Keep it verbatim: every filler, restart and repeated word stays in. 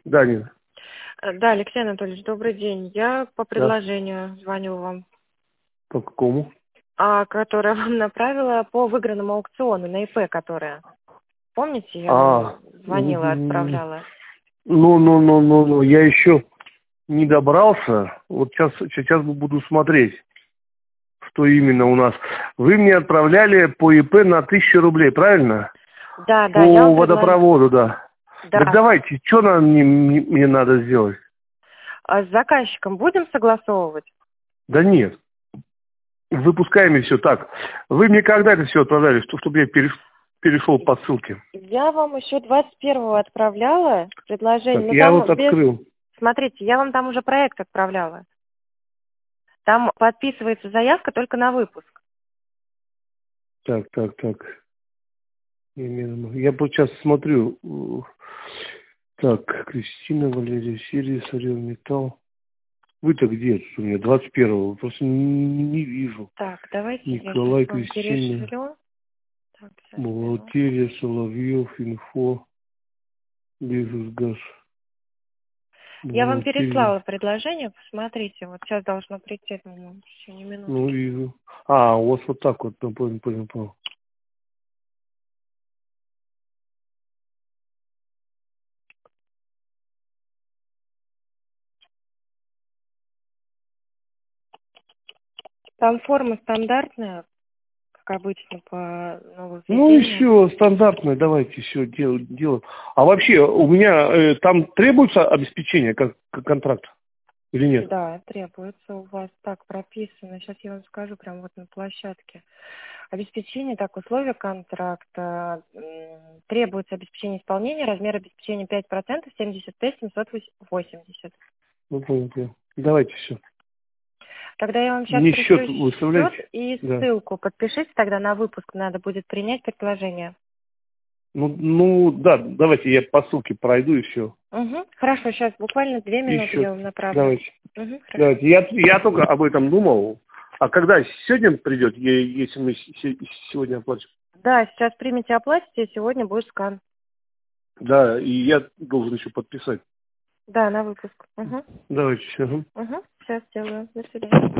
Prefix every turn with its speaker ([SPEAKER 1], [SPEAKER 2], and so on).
[SPEAKER 1] Да, Нина.
[SPEAKER 2] Э, Да, Алексей Анатольевич, добрый день. Я по
[SPEAKER 1] Да.
[SPEAKER 2] предложению звоню вам,
[SPEAKER 1] По какому?
[SPEAKER 2] а, которое вам направила по выигранному аукциону на ИП, которое. Помните, я вам
[SPEAKER 1] А,
[SPEAKER 2] звонила,
[SPEAKER 1] м,
[SPEAKER 2] отправляла?
[SPEAKER 1] ну, ну, ну, ну, ну, я еще не добрался. Вот сейчас, сейчас буду смотреть, что именно у нас. Вы мне отправляли по ИП на тысячу рублей, правильно?
[SPEAKER 2] Да, да, я
[SPEAKER 1] По
[SPEAKER 2] вам предложила.
[SPEAKER 1] водопроводу, да. Так
[SPEAKER 2] Да.
[SPEAKER 1] давайте, что нам мне, мне- мне надо сделать?
[SPEAKER 2] А с заказчиком будем согласовывать?
[SPEAKER 1] Да нет, выпускаем и все так. Вы мне когда это все отправляли, что- чтобы я переш- перешел по ссылке?
[SPEAKER 2] Я вам еще двадцать первого отправляла предложение,
[SPEAKER 1] Так,
[SPEAKER 2] но
[SPEAKER 1] я вот
[SPEAKER 2] там без...
[SPEAKER 1] открыл.
[SPEAKER 2] Смотрите, я вам там уже проект отправляла. Там подписывается заявка только на выпуск.
[SPEAKER 1] Так, так, так. Именно. Я вот сейчас смотрю. Так, Кристина, Валерия, Сирия, Орел, Металл. Вы-то где? Тут у меня двадцать первого. Просто не, не вижу.
[SPEAKER 2] Так, давайте я сейчас
[SPEAKER 1] Николай,
[SPEAKER 2] вам
[SPEAKER 1] Кристина,
[SPEAKER 2] перешлю. Так, сейчас минутку.
[SPEAKER 1] бухгалтерия, Соловьев, инфо, Бизнес-газ,
[SPEAKER 2] Я вам
[SPEAKER 1] бухгалтерия.
[SPEAKER 2] переслала предложение, посмотрите, вот сейчас должно прийти, по-моему, в течение
[SPEAKER 1] Ну,
[SPEAKER 2] минутки.
[SPEAKER 1] вижу. А, у вас вот так вот, ну, понял, понял, понял.
[SPEAKER 2] Там форма стандартная, как обычно, по
[SPEAKER 1] Ну и
[SPEAKER 2] нововведениям.
[SPEAKER 1] все, стандартное, давайте все делать. делать. А вообще, у меня э, там требуется обеспечение как, как контракт или нет?
[SPEAKER 2] Да, требуется у вас так прописано. Сейчас я вам скажу, прям вот на площадке. Обеспечение, так, условия контракта. М, Требуется обеспечение исполнения, размер обеспечения пять процентов, семьдесят пять семьсот восемьдесят.
[SPEAKER 1] Ну, понял, понял. Давайте все.
[SPEAKER 2] Тогда я вам сейчас
[SPEAKER 1] Мне счет
[SPEAKER 2] пришлю счет
[SPEAKER 1] выставляйте.
[SPEAKER 2] и
[SPEAKER 1] Да.
[SPEAKER 2] ссылку. Подпишите, тогда на выпуск надо будет принять предложение.
[SPEAKER 1] Ну, ну, да, давайте я по ссылке пройду и все.
[SPEAKER 2] Угу. Хорошо, сейчас буквально две
[SPEAKER 1] И
[SPEAKER 2] минуты я
[SPEAKER 1] счет.
[SPEAKER 2] вам направлю.
[SPEAKER 1] Давайте.
[SPEAKER 2] Угу, хорошо.
[SPEAKER 1] Давайте. Я, я только об этом думал. А когда сегодня придет, е- если мы с- се- сегодня оплатим?
[SPEAKER 2] Да, сейчас примите, оплатите, и сегодня будет скан.
[SPEAKER 1] Да, и я должен еще подписать.
[SPEAKER 2] Да, на выпуск. Угу.
[SPEAKER 1] Давайте все.
[SPEAKER 2] Угу. Сейчас сделаю. До свидания.